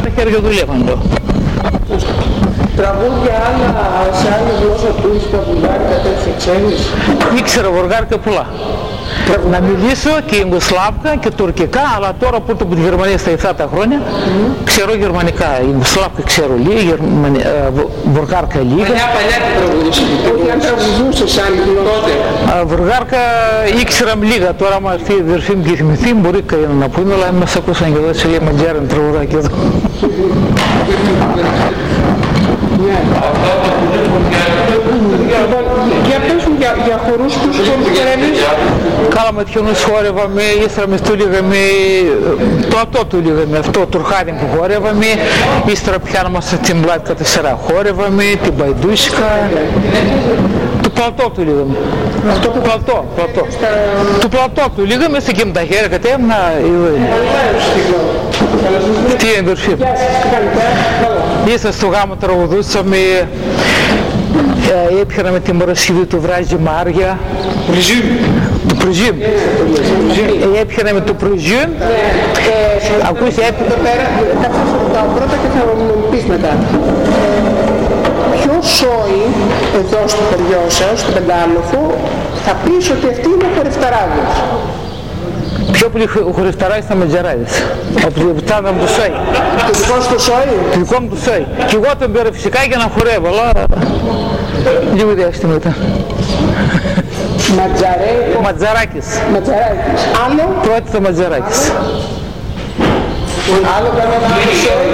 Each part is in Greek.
τα χέρια δουλεύαν, λέω. Τραγούδια άλλα, σε άλλη γλώσσα που είσαι τα βουλγάρικα, τέτοια ξέρεις? Ήξερα βουλγάρικα πολλά. Να μιλήσω και Ιουγκοσλάβκα και τουρκικά, αλλά τώρα που από τη Γερμανία στα 7 τα χρόνια ξέρω γερμανικά. Ιουγκοσλάβκα ξέρω λίγα, βουλγάρικα λίγα. Παλιά τι τραγουδούσες? Όχι, αν τραγουδούσες άλλη γλώσσα. Βουλγάρικα ήξερα λίγα, τώρα άμα έρθει η αδερφή μου και η θυμηθεί μπορεί κανένα να πούνε, αλλά μας ακούσαν και εδώ σε λέει Μαντζάριν τραγουδάκι εδώ. Για πες μου για χορούς τους χορεύεις? Καλά ματιονούς χόρευαμε, ύστερα με στούλιγαμε, το αυτό τούλιγαμε, αυτό το τουρχάδι που χόρευαμε, ύστερα πιάναμε στην πλάτκα 4 χόρευαμε, την παϊντούσικα, το πλατό τούλιγαμε. Αυτό που πλατό. Το πλατό τούλιγαμε, σε και με τα χέρια κατέβαινα. Τι είναι αδερφή? Ύστερα στο γάμο τραγουδούσαμε, έπιαναμε τη Παρασκευή του βράζει Μάρια. Το πρεζίμ. Έπιαναμε το πρεζίμ. Ακούστε, εδώ πέρα θα σας ρωτάω πρώτα και θα μου πεις μετά. Ποιο σόι εδώ στο χωριό σας, στο Πεντάλοφο, θα πεις ότι αυτή είναι ο χορευταράδος? Πιο πολύ χωρισταράδες στα Ματζαράδες. Από το φτάναμε το σόι. Το δικό σου το σόι? Το δικό μου το σόι. Και εγώ τον πήρα φυσικά για να χορεύω, αλλά λίγο διάστημα ήταν. Ματζαράκης. Άλλο? Πρώτη το Ματζαράκης. Άλλο κανένα σόι?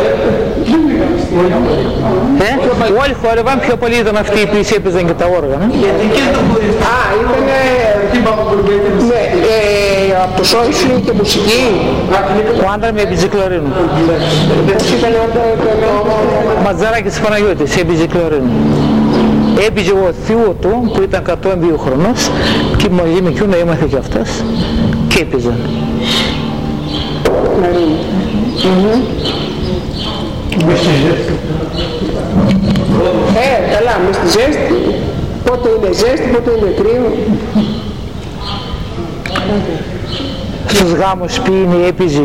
Όλοι χόρευαν, πιο πολύ ήταν αυτοί οι οποίοι έπαιζαν και τα όργανα. Α, ήτανε... Ναι, από το σόι σου είναι και μουσική? Ο άντρα με έπαιζε κλαρίνο. Πώς ήταν Ο Ματζαράκης Παναγιώτης έπαιζε κλαρίνο. Έπαιζε ο θείο του που ήταν 102 χρονός και μαζί με εκείνο έμαθε και αυτός και έπαιζαν. Καλά, μες στη ζέστη. Πότε είναι ζέστη, πότε είναι κρύο. Στους γάμους πήγαινε, έπαιζε.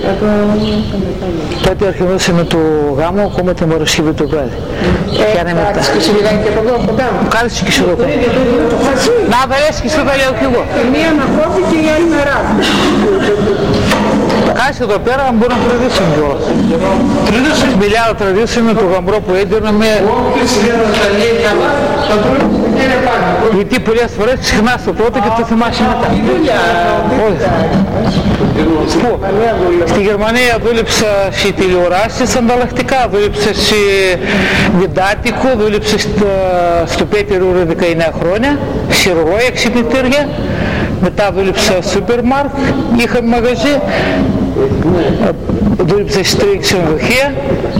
Τότε αρχινούσαμε το γάμο ακόμα την Παρασκευή του βράδυ. Κάτσε και σιγουράκι και από εδώ κοντά μου. Κάτσε και σιγουράκι. Να βαρέσει και σου τα λέω κι εγώ. Η μία να κόβει και η άλλη να ράβει. Κάτσε εδώ πέρα μπορούμε να τραβήσουμε κιόλας. Μιλάω τραβήσουμε το γαμπρό που έδιναμε. Γιατί πολλές φορές ξεχνάς το πρώτο και το θυμάσαι μετά. Στη Γερμανία δούλεψα σε τηλεοράσεις ανταλλακτικά, δούλεψα σε βιντάτικο, δούλεψα στο Πέτερο 19 χρόνια, σε ρολόια ξυπνητήρια, μετά δούλεψα στο σούπερ μάρκετ, είχαμε μαγαζί, δούλεψα σε τρία ξενοδοχεία,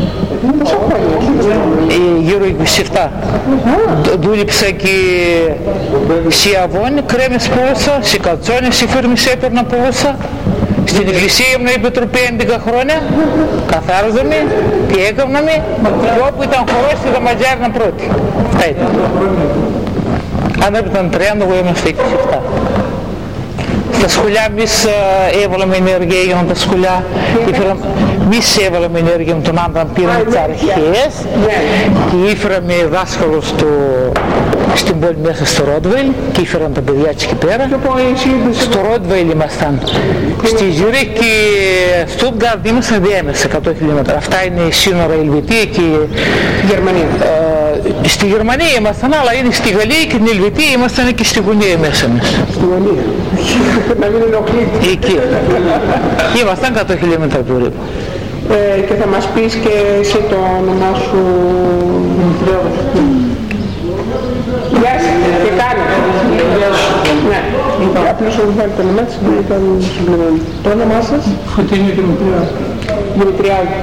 γύρω 27. Δούλεψα και σε αβόνι, κρέμες πουλούσα, σε καλτσόνες, σε φίρμες έπαιρνα πουλούσα. Στην εκκλησία ήμουν επιτροπή 11 χρόνια, καθάριζαμε και έκαναμε και όπου ήταν χορός ήταν Ματζάρινα πρώτη. Αυτά ήταν. Αν έπαιρναν 30, εγώ ήμουν στα 27. Στα σχολιά εμείς έβαλαμε ενέργεια, έγιναν τα σχολιά. Εμείς έβαλαμε ενέργεια με τον άντρα, πήραμε τις αρχές και ήφεραμε δάσκαλος στην πόλη μέσα στο Ρότβεϊλ και ήφεραν τα παιδιά της εκεί πέρα. Στο Ρότβεϊλ ήμασταν. Στη Ζουρίκ και Στουτγκάρντ ήμασταν διέμεσα 100 χιλιόμετρα. Αυτά είναι η σύνορα Ελβετία και Γερμανία. Στη Γερμανία ήμασταν, αλλά είναι στη Γαλλία και την Ελβετία ήμασταν και στη Γωνία μέσα μας. Στη Γωνία. Να μην ενοχλείτε. Εκεί. Ήμασταν 100 χιλιόμετρα περίπου. Και θα μας πεις και εσύ το όνομά σου. Γεια σας, τι κάνετε? Ναι, απλώς να βάλει το όνομά της, ήταν συμπληρώνει. Το όνομά σας? Φωτεινή Δημητριάδη. Δημητριάδη.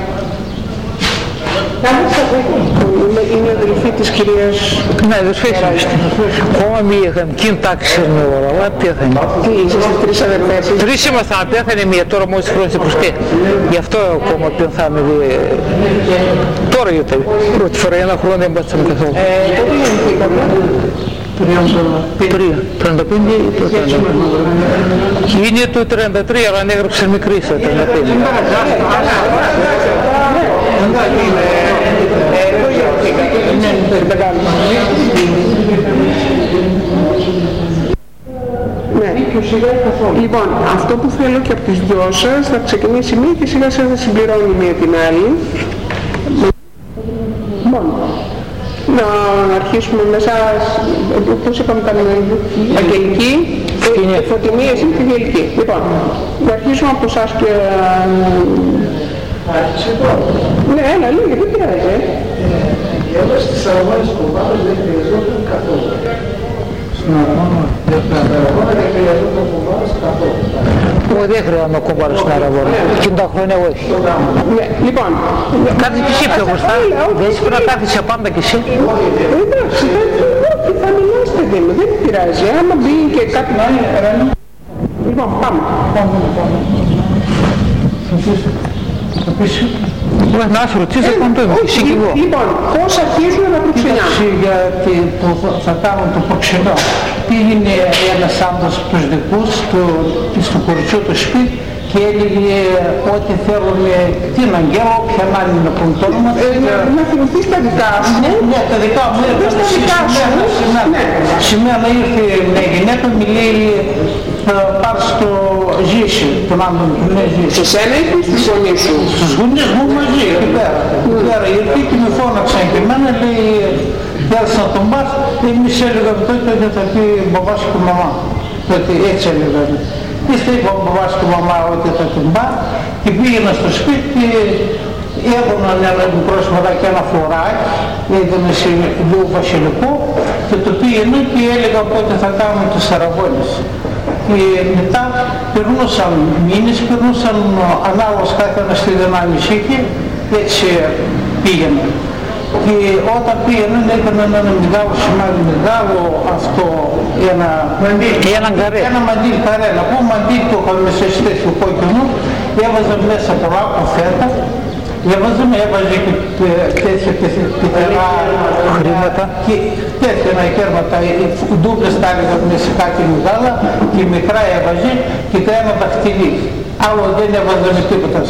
Είναι αδελφή της κυρίας... Ναι, αδελφή της. Ακόμα μία είχαμε, εκείνη τάξη με όλα, αλλά πέθανε. Τι, είσαστε τρεις αδελφές? Τρεις ήμασταν, πέθανε μία, τώρα μόλις χρόνια προσκέ. Γι' αυτό ακόμα πέθαμε. Τώρα ήταν. Πρώτη φορά ένα χρόνο δεν πάθαμε καθόλου. Πότε γεννηθήκατε? 35 ή το 35. Είναι το 33, αλλά έγραψε μικρή στο 35. Λοιπόν, αυτό που θέλω και από τις δυο σας θα ξεκινήσει μία και σιγά σιγά θα συμπληρώνει μία την άλλη. Μόνο. Να αρχίσουμε με εσάς, πώς είπαμε τα Αγγελική, Φωτεινή, εσύ και Αγγελική. Λοιπόν, να αρχίσουμε από εσάς και... Ναι, έλα, λίγα, δεν πειράζει. Εδώ στις αγώνες που πάμε δεν χρειαζόταν καθόλου. Στην αγώνα δεν χρειαζόταν κουμπάρος καθόλου. Εγώ δεν χρειάζομαι κουμπάρος στην Αραβόνα. Εκείνη τα χρόνια όχι. Λοιπόν, κάθεσαι και εσύ πιο μπροστά. Δεν είσαι πρέπει να κάθεσαι πάντα και εσύ. Εντάξει, θα μιλάς παιδί μου, δεν πειράζει. Άμα μπει και κάτι άλλο. Λοιπόν, πάμε. Θα πεις να σου ρωτήσω κοντό μου, εσύ και εγώ. Λοιπόν, πώς αρχίζουμε να προξενιάμε. γιατί θα κάνουν το προξενό. Πήγαινε ένας άντρας από τους δικούς στο κοριτσό του σπίτι και έλεγε ότι θέλουν την Αγγέλα, όποιαν άλλη να πούν το όνομα. Να θυμηθείς τα δικά σου. Ναι, τα δικά μου. Σήμερα ήρθε μια γυναίκα, μου λέει πάρ' στο Ζήση, τον άλλον που λέει Ζήση. Σε σένα ή στους γονείς σου? Στους γονείς μου μαζί, εκεί πέρα. Ήρθε και με φώναξαν και εμένα, λέει, θέλεις να τον πας. Εμείς έλεγαμε τότε ότι θα πει μπαμπάς και μαμά. Τότε έτσι έλεγαμε. Είστε είπα ο μπαμπάς και μαμά ότι θα την πά. Και πήγαινα στο σπίτι και έβγαιναν ένα μικρό σηματάκι, ένα φοράκι, ήταν σε λίγο βασιλικό και το πήγαινα και έλεγα πότε θα κάνουμε τις Αραβώνες. Και μετά περνούσαν μήνες, περνούσαν ανάλογα κάθε ένα στη δυνάμεις είχε, έτσι πήγαινε. Και όταν πήγαιναν έκανε ένα μεγάλο σημάδι, μεγάλο αυτό, ένα μαντίλ καρέ, να πω μαντίλ το είχαμε σε τέτοιο κόκκινο, έβαζα μέσα πολλά κοφέτα, έβαζε και τέτοια πεθερά χρήματα και τέτοια κέρματα, ντούπλες τα έλεγαμε σε κάτι μεγάλα και μικρά έβαζε και τα ένα δαχτυλί. Άλλο δεν έβαζε με τίποτα.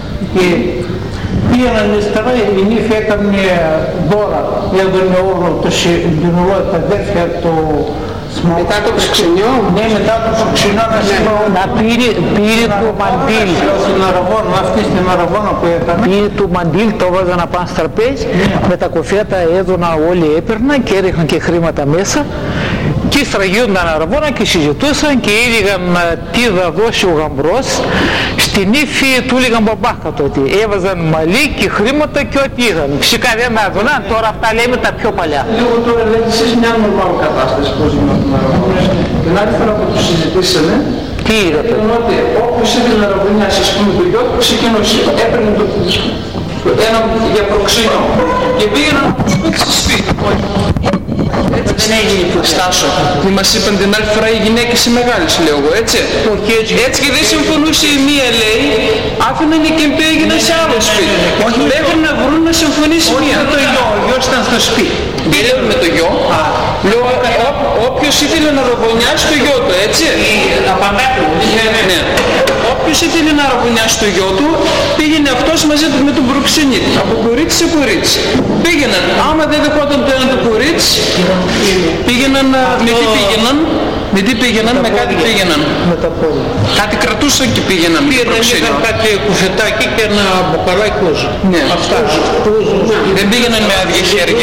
Πήγαιναν ύστερα, η νύφη έκανε δώρα, έδωνε όλο την ολότητα αδέρφια το μετά το προξενιό. Ναι, μετά το προξενιό να πήρε το μαντίλ. Στην Αραβόνα, αυτή στην Αραβόνα που έκανε. Πήρε το μαντίλ, το έβαζαν πάνω στο τραπέζι, με τα κοφέτα έδωνα όλοι έπαιρναν και έριχναν και χρήματα μέσα. Και στραγιούνταν Αραβόνα και συζητούσαν και έλεγαν τι θα δώσει ο γαμπρός. Στην ύφη του έλεγαν μπαμπάκα τότε. Έβαζαν μαλλί και χρήματα και ό,τι είχαν. Φυσικά δεν έδωναν, τώρα αυτά λέμε τα πιο παλιά. Λίγο τώρα λέτε εσείς μια νορμάλ κατάσταση πώς γινόταν την Αραβόνα. Την άλλη φορά που τους συζητήσανε, τι είδατε? ήταν ότι όποιος ήθελε να ραβωνιάσει ας πούμε το γιο του, ξεκινούσε, έπαιρνε ένα για προξενιό και πήγαιναν σπίτι στο σπίτι. Έτσι δεν έγινε η Στάσο. Που μας είπαν την άλλη φορά οι γυναίκες οι μεγάλες, λέω εγώ, έτσι. Έτσι και δεν συμφωνούσε η μία, λέει, άφηναν και πήγαιναν σε άλλο σπίτι. Όχι, μέχρι να βρουν να συμφωνήσει μία. Ο γιος ήταν στο σπίτι. Δεν λέω με το γιο. Λέω όποιος ήθελε να ραβωνιάσει το γιο του, έτσι. Ναι. Όποιος ήθελε να ραβωνιάσει το γιο του, πήγαινε αυτός μαζί με τον προξενήτη. Από κορίτσι σε κορίτσι. Πήγαιναν. Άμα δεν δεχόταν το ένα το κορίτσι, πήγαιναν με τι πήγαιναν, με κάτι πήγαιναν. Κάτι κρατούσαν και πήγαιναν. Πήγαιναν κάτι κουφετάκι και ένα μποκαλάκι κούζο. Ναι. Αυτά. Δεν πήγαιναν με άδεια χέρια.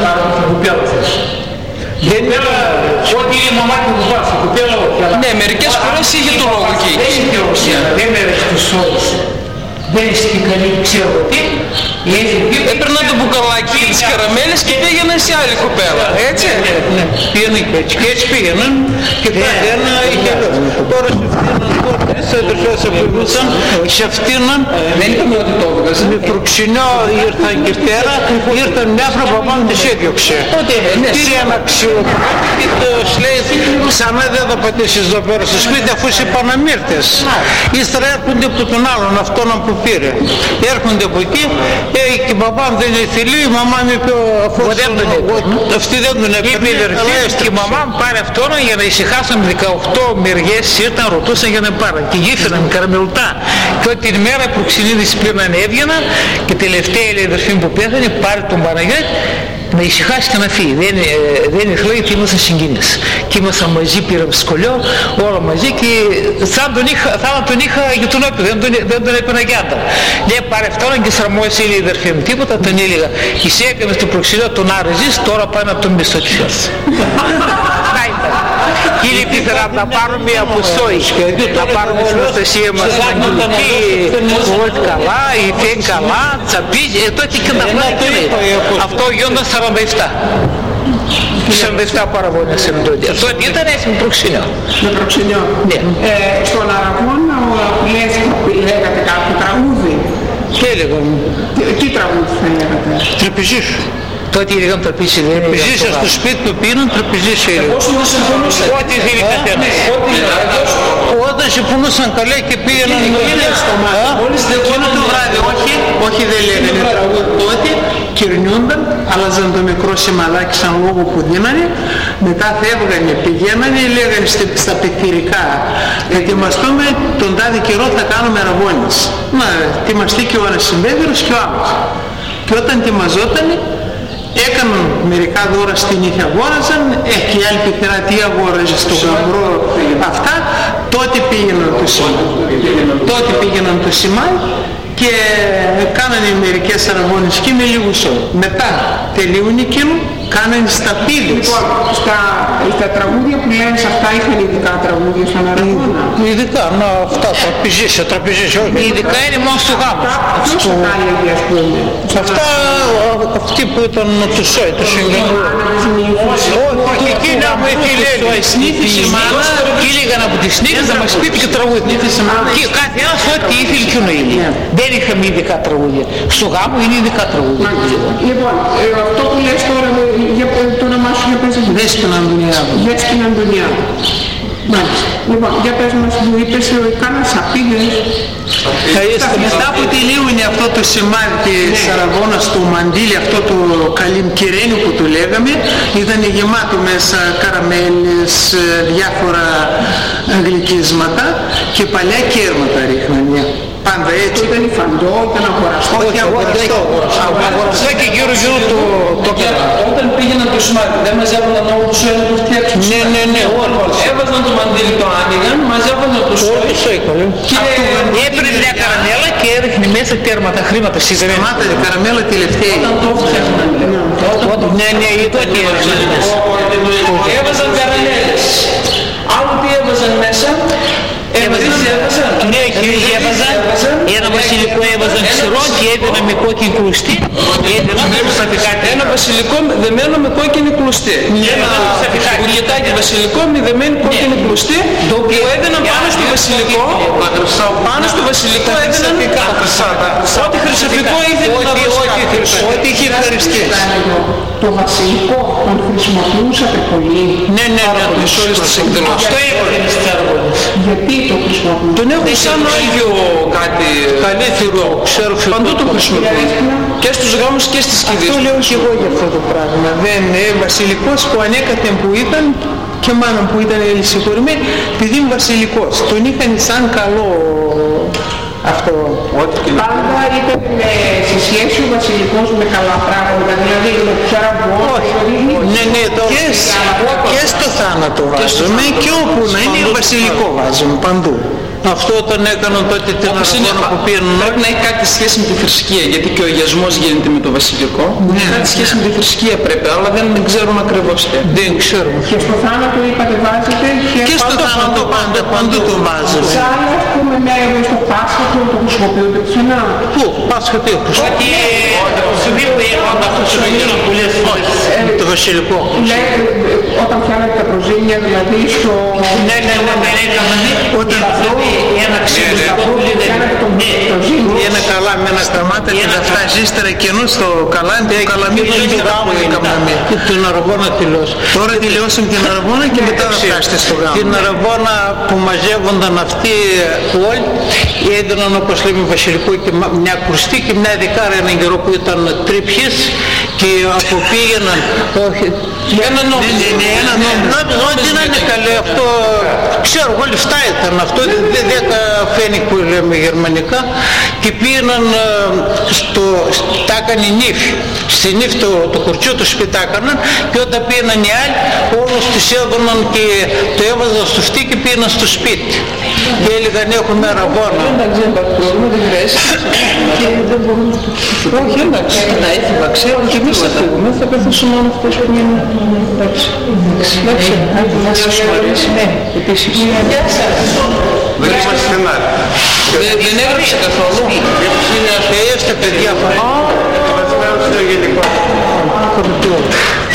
Ό,τι η μαμά του βάζει, κουπέλα όχι. Ναι, μερικές φορές είχε το λόγο εκεί. Δεν έρχεται τους όρους. Δεν είσαι και καλή, ξέρω τι. Έπαιρναν το μπουκαλάκι και τις καραμέλες και πήγαιναν σε άλλη κοπέλα, έτσι. Πήγαιναν και έτσι πήγαιναν και κάθε ένα είχε άλλο. Τώρα σε φτύναν τότε, σε αφηγούσαν, σε φτύναν. Δεν είπαμε ότι το έβγαζε. Με προξενιό ήρθαν και πέρα, ήρθαν μια φορά που πάνω της έδιωξε. Πήρε ένα ξυλοκράτο και τους λέει ξανά δεν θα πατήσεις εδώ πέρα στο σπίτι αφού είσαι παναμύρτες. Ύστερα έρχονται από τον άλλον αυτόν που πήρε. Έρχονται από εκεί και η μπαμπά μου δεν ήθελε, η μαμά μου είπε αυτή δεν τον έπαιρνε. Και η μαμά μου πάρε αυτόν για να ησυχάσουν 18 μεριές ήρθαν, ρωτούσαν για να πάρουν και γύφαιναν καραμελουτά. Και ότι την μέρα που ξυνίδης πλήρωναν έβγαιναν και τελευταία η αδερφή που πέθανε πάρε τον Παναγιώτη να ησυχάσει και να φύγει. Δεν ήθελε, γιατί ήμασταν συγγενείς. Και ήμασταν μαζί, πήραμε σχολείο, όλα μαζί και σαν τον είχα γειτονόπι, δεν τον έπαιρνα για άντρα. Λέει πάρε αυτόν και στραμμόησε η αδερφή μου τίποτα, τον έλεγα και εσύ έκανες το προξενείο τον άρεζες, τώρα πάει να τον μισθωτιός. Κύριε Πίτερα, να πάρουμε από σόι, να πάρουμε στην προστασία μας αγγελική, όλοι καλά, η φέν καλά, τσαπίζει, τότε και να πλάκει. Αυτό γιόνταν 47. 47 παραγόνια σε τότε. Τότε ήταν έτσι με προξενιό. Με προξενιό. Ναι. Στον Αραγώνα λέγατε κάποιο τραγούδι. Τι έλεγαν. Τι τραγούδι θα λέγατε. Τραπεζής. Τότε έλεγαν τραπεζί. Τραπεζής στο σπίτι του πήραν, τραπεζής έλεγαν. Ό,τι θέλει καθένας. Όταν συμφωνούσαν καλά και πήγαιναν εκείνο το βράδυ, όχι δεν λέγανε τραγούδι τότε, κυρνιούνταν, άλλαζαν το μικρό σημαδάκι σαν λόγο που δίνανε, μετά φεύγανε, πηγαίνανε, λέγανε στα πεκτηρικά, ετοιμαστούμε τον τάδε καιρό θα κάνουμε ραβώνες. Να, ετοιμαστεί και ο ένας συμπέδερος και ο άλλος. Και όταν ετοιμαζότανε, έκαναν μερικά δώρα στην νύχια, αγόραζαν, και η άλλη πεθερά τι αγόραζε στο γαμπρό αυτά, τότε πήγαιναν το σημάδι και κάνανε μερικές αραγώνες και με λίγους όρους. Μετά τελείουν εκείνο, κάνανε σταπίδες. Στα τραγούδια που λένε σε αυτά είχαν ειδικά τραγούδια στον Αραγώνα. Ειδικά, αυτά τραπεζίσια, όχι. Ειδικά είναι μόνο στο γάμο. Ποιος θα κάνει, ας πούμε. Αυτά, αυτοί που ήταν του σόι, του συγγενού. Όχι, εκεί να μου λέει, συνήθισε η μάνα, έλεγαν από τη συνήθεια να μας πείτε και τραγούδια. Και κάθε ένας ό,τι ήθελε και νοήμει. Δεν είχαμε ειδικά τραγούδια. Στο γάμο είναι ειδικά τραγούδια. Λοιπόν, αυτό που λες τώρα, για το όνομά σου, για πες μου. Δέσκην Αντωνιάδου. Δέσκην Αντωνιάδου. Μάλιστα. Λοιπόν, για πες μας, μου είπες, κάνας απίγες. Μετά που τελείωνε αυτό το σημάδι της Αραγώνας του μαντίλι, αυτό το καλυμκυρένιο που το λέγαμε, ήταν γεμάτο μέσα καραμέλες, διάφορα γλυκίσματα και παλιά κέρματα ρίχνανε. Πάντα έτσι. Ήταν φαντό, ήταν αγοραστό. Όχι αγοραστό. Αγοραστό και γύρω το όταν πήγαιναν το σημάδι, δεν μαζεύονταν όλους τους να το φτιάξουν. Ναι, Έβαζαν το μαντήλι, το άνοιγαν, μαζεύονταν το σόι. Και έπαιρνε μια καραμέλα και έδειχνε μέσα τέρματα, χρήματα σίγουρα. Σταμάτα η καραμέλα τελευταία. Όταν το φτιάχναν. Ναι, τότε έβαζαν καραμέλες. Άλλο τι έβαζαν μέσα, ναι, έβαζαν ένα βασιλικό, έβαζαν ξηρό και έδινα με κόκκινη κλουστή. Ένα βασιλικό δεμένο με κόκκινη κλουστή. Ένα κουλιτάκι βασιλικό με δεμένη κόκκινη κλουστή που έδιναν πάνω στο βασιλικό. Πάνω στο βασιλικό έδιναν ό,τι χρυσαφικό ήθελε να δώσει. Ό,τι είχε ευχαριστήσει. Το βασιλικό τον χρησιμοποιούσατε πολύ. Ναι, σε όλες τις εκδηλώσεις. Αυτό έβαλε στις Αραγώνες. Γιατί το χρησιμοποιούσατε. Τον έχουν σαν Άγιο κάτι Καλύτερο, ξέρω παντού το χρησιμοποιούν. Και στους γάμους και στις κηδείες. Αυτό λέω και εγώ για αυτό το πράγμα. Δεν είναι βασιλικός που ανέκαθεν που ήταν και μάλλον που ήταν συγχωρημένοι, επειδή είναι βασιλικός. Τον είχαν σαν καλό αυτό. Πάντα ήταν σε σχέση ο βασιλικός με καλά πράγματα, δηλαδή με ψαραβό. Ναι, και στο θάνατο βάζουμε και όπου να είναι βασιλικό βάζουμε παντού. Αυτό όταν έκαναν τότε την Αραγώνα που πήγαιναν πρέπει να έχει κάτι σχέση με τη θρησκεία, γιατί και ο αγιασμός γίνεται με το βασιλικό. Κάτι σχέση με τη θρησκεία πρέπει, αλλά δεν ξέρουν ακριβώς τι. Δεν ξέρουμε. Και στο θάνατο είπατε βάζετε και στο θάνατο παντού το βάζουμε. Σαν ας πούμε στο Πάσχα που το χρησιμοποιούνται ξανά. Πού, Πάσχα τι χρησιμοποιούνται. Το βασιλικό. Όταν πιάνετε τα προζήνια δηλαδή στο... Ναι, όταν ένα ξύλο στα πουλί δεν ένα καλά με ένα σταμάτα και θα φτάσει ύστερα κενό στο καλάντι, το καλαμίδι και τα που έκαναμε. Και την Αραγώνα τελειώσει. Τώρα τελειώσαμε την Αραγώνα και μετά θα φτάσετε στο γάμο. Την Αραγώνα που μαζεύονταν αυτοί όλοι, έδιναν όπως λέμε βασιλικό και μια κρουστή και μια δεκάρα έναν καιρό που ήταν τρυπιές και αποπήγαιναν. Όχι. Ένα νόμιζο. Νόμιζα ότι να είναι καλέ αυτό. Ξέρω εγώ λεφτά ήταν αυτό. 10 φένικ που λέμε γερμανικά. Και πήγαιναν τα έκανε η νύφη. Στη νύφη το κουρτσιό του σπιτάκαναν και όταν πήγαιναν οι άλλοι όλους τους έδωναν και το έβαζαν στο φτύ και πήγαιναν στο σπίτι. Και έλεγαν έχουμε ραβόνα. Εντάξει, δεν υπάρχει πρόβλημα, δεν χρειάζεται. Και δεν μπορούμε να το ψηφίσουμε. Όχι, εντάξει. Τα έθιμα ξέρω και εμείς θα φύγουμε. Θα καθίσουμε μόνο αυτές που μείνουν. Εντάξει. Εντάξει. Να σας αρέσει. Ναι, επίσης. Δεν είμαστε στενάρι. Δεν έγραψε καθόλου. Είστε παιδιά. Βασικά στο γενικό.